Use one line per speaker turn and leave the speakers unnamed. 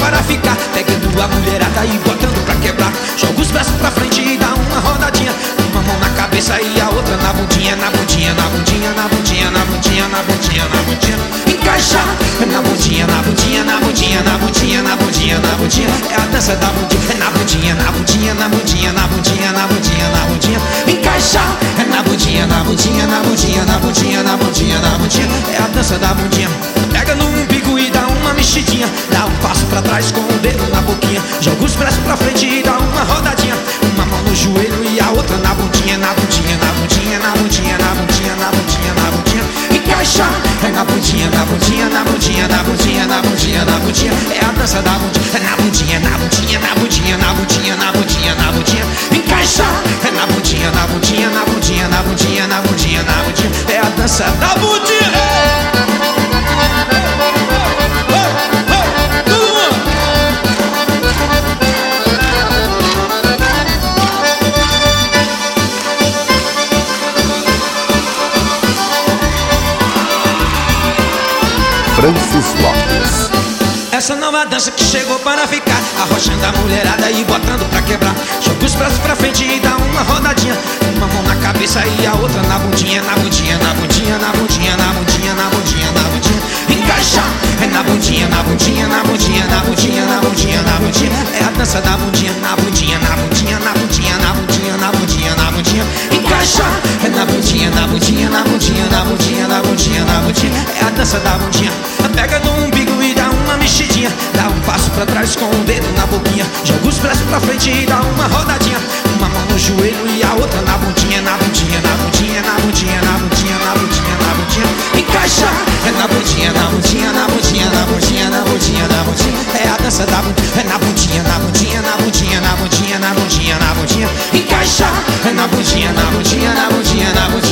para ficar, pegando a mulherada e botando pra quebrar. Joga os braços pra frente e dá uma rodadinha, uma mão na cabeça e a outra na bundinha, na bundinha, na bundinha, na bundinha, na bundinha, na bundinha, na bundinha. Encaixa na bundinha, na bundinha, na bundinha, na bundinha, na bundinha, na bundinha. É a dança da bundinha, na bundinha, na bundinha, na bundinha, na bundinha, na bundinha, na bundinha. Encaixa na bundinha, na bundinha, na bundinha, na bundinha, na bundinha, na bundinha. É a dança da bundinha. Pega no umbigo e dá uma mexidinha, dá um passo pra trás com o dedo na boquinha. Joga os braços pra frente e dá uma rodadinha, uma mão no joelho e a outra na bundinha, na bundinha, na bundinha, na bundinha, na bundinha, na bundinha, na bundinha. Encaixa na bundinha, na bundinha, na bundinha, na bundinha, na bundinha, na bundinha. É a dança da bundinha, na bundinha, na bundinha, na bundinha, na bundinha, na bundinha, na bundinha. Encaixa na bundinha, na bundinha, na bundinha, na bundinha, na bundinha, na bundinha. É a dança da bundinha.
Francis Lopes.
Essa nova dança que chegou para ficar, arrochando a mulherada e botando pra quebrar. Joga os braços pra frente e dá uma rodadinha, uma mão na cabeça e a outra na bundinha, na bundinha, na bundinha, na bundinha, na bundinha, na bundinha, na bundinha. Encaixa na bundinha, na bundinha, na bundinha, na bundinha, na bundinha, na bundinha. É a dança da bundinha, na bundinha, na bundinha, na bundinha, na bundinha, na bundinha, na bundinha. Encaixa na bundinha, na bundinha, na bundinha, na bundinha, na bundinha, na bundinha. É a dança da bundinha. Pega no umbigo e dá uma mexidinha, dá um passo pra trás com o dedo na boquinha. Joga os braços pra frente e dá uma rodadinha, uma mão no joelho e a outra na bundinha, na bundinha, na bundinha, na bundinha, na bundinha, na bundinha, na bundinha. Encaixa na bundinha, na bundinha, na bundinha, na bundinha, na bundinha, na bundinha. É a dança da bundinha, na bundinha, na bundinha, na bundinha, na bundinha, na bundinha, na bundinha. Encaixa na bundinha, na bundinha, na bundinha, na bundinha.